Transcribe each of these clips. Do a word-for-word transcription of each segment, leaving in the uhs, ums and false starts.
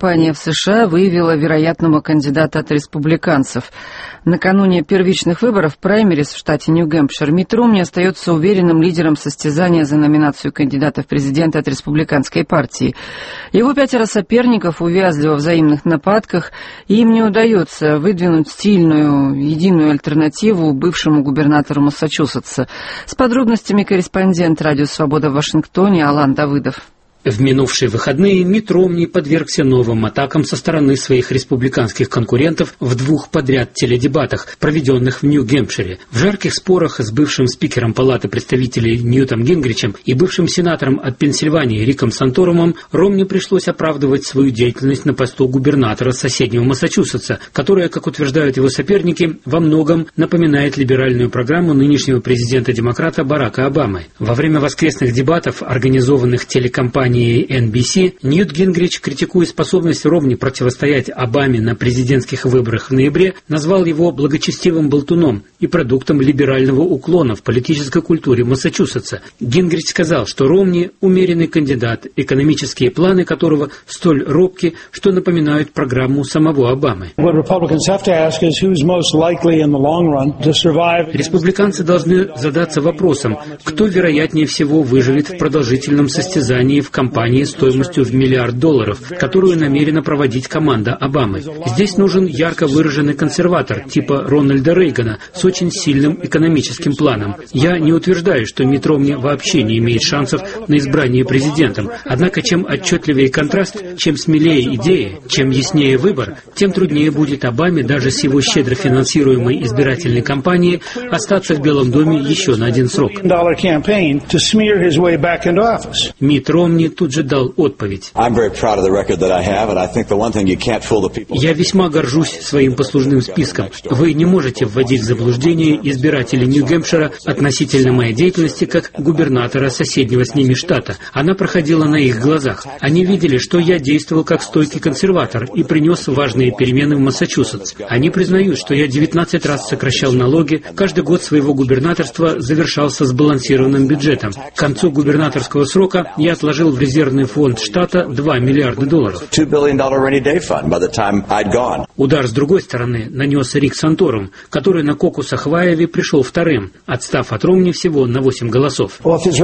кампания в США выявила вероятного кандидата от республиканцев. Накануне первичных выборов праймерис в штате Нью-Гэмпшир Митт Ромни остается уверенным лидером состязания за номинацию кандидата в президенты от республиканской партии. Его пятеро соперников увязли во взаимных нападках, и им не удается выдвинуть стильную, единую альтернативу бывшему губернатору Массачусетса. С подробностями корреспондент «Радио Свобода» в Вашингтоне Алан Давыдов. В минувшие выходные Митт Ромни подвергся новым атакам со стороны своих республиканских конкурентов в двух подряд теледебатах, проведенных в Нью-Гэмпшире. В жарких спорах с бывшим спикером Палаты представителей Ньютом Гингричем и бывшим сенатором от Пенсильвании Риком Санторумом Ромни пришлось оправдывать свою деятельность на посту губернатора соседнего Массачусетса, которая, как утверждают его соперники, во многом напоминает либеральную программу нынешнего президента-демократа Барака Обамы. Во время воскресных дебатов, организованных телекомпанией эн би си, Ньют Гингрич, критикуя способность Ромни противостоять Обаме на президентских выборах в ноябре, назвал его благочестивым болтуном и продуктом либерального уклона в политической культуре Массачусетса. Гингрич сказал, что Ромни – умеренный кандидат, экономические планы которого столь робки, что напоминают программу самого Обамы. Республиканцы должны задаться вопросом, кто вероятнее всего выживет в продолжительном состязании в кампании стоимостью в миллиард долларов, которую намерена проводить команда Обамы. Здесь нужен ярко выраженный консерватор типа Рональда Рейгана с очень сильным экономическим планом. Я не утверждаю, что Митт Ромни вообще не имеет шансов на избрание президентом. Однако, чем отчетливее контраст, чем смелее идеи, чем яснее выбор, тем труднее будет Обаме даже с его щедро финансируемой избирательной кампанией остаться в Белом доме еще на один срок. Митт Ромни тут же дал отповедь. «Я весьма горжусь своим послужным списком. Вы не можете вводить в заблуждение избирателей Нью-Гэмпшира относительно моей деятельности как губернатора соседнего с ними штата. Она проходила на их глазах. Они видели, что я действовал как стойкий консерватор и принес важные перемены в Массачусетс. Они признают, что я девятнадцать раз сокращал налоги, каждый год своего губернаторства завершался сбалансированным бюджетом. К концу губернаторского срока я отложил в резервный фонд штата два миллиарда долларов. Удар с другой стороны нанес Рик Санторум, который на кокусах в Айове пришел вторым, отстав от Ромни всего на восемь голосов.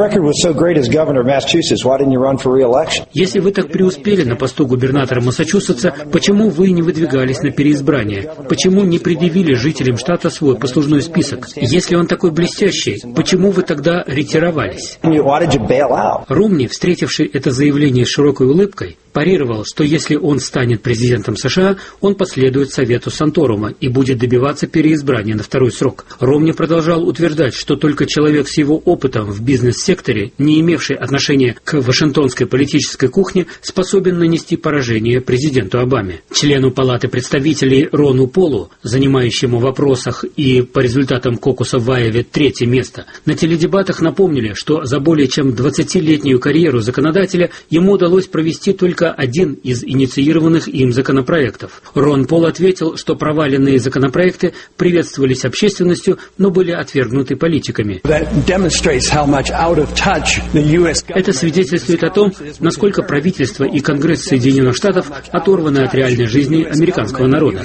Если вы так преуспели на посту губернатора Массачусетса, почему вы не выдвигались на переизбрание? Почему не предъявили жителям штата свой послужной список? Если он такой блестящий, почему вы тогда ретировались? Ромни, встретивший это заявление с широкой улыбкой, парировал, что если он станет президентом США, он последует совету Санторума и будет добиваться переизбрания на второй срок. Ромни продолжал утверждать, что только человек с его опытом в бизнес-секторе, не имевший отношения к вашингтонской политической кухне, способен нанести поражение президенту Обаме. Члену Палаты представителей Рону Полу, занимающему в вопросах и по результатам кокуса в Айове третье место, на теледебатах напомнили, что за более чем двадцатилетнюю карьеру законодателя ему удалось провести только один из инициированных им законопроектов. Рон Пол ответил, что проваленные законопроекты приветствовались общественностью, но были отвергнуты политиками. Это свидетельствует о том, насколько правительство и Конгресс Соединенных Штатов оторваны от реальной жизни американского народа.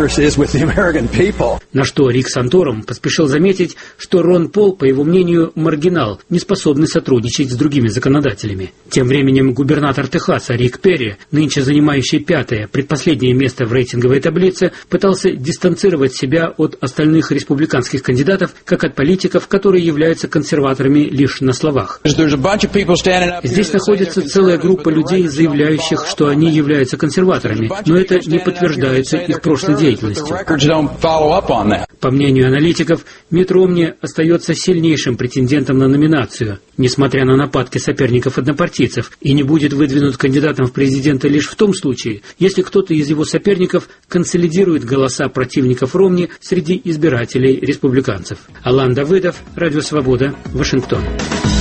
На что Рик Санторум поспешил заметить, что Рон Пол, по его мнению, маргинал, не способный сотрудничать с другими законодателями. Тем временем губернатор Техаса Рик Перри, нынче занимающий пятое, предпоследнее место в рейтинговой таблице, пытался дистанцировать себя от остальных республиканских кандидатов, как от политиков, которые являются консерваторами лишь на словах. Здесь находится целая группа людей, заявляющих, что они являются консерваторами, но это не подтверждается их прошлой деятельностью. По мнению аналитиков, Митт Ромни остается сильнейшим претендентом на номинацию, несмотря на нападки соперников-однопартийцев, и не будет выдвинут кандидатом в президенты лишь в том случае, если кто-то из его соперников консолидирует голоса противников Ромни среди избирателей республиканцев. Алан Давыдов, Радио Свобода, Вашингтон.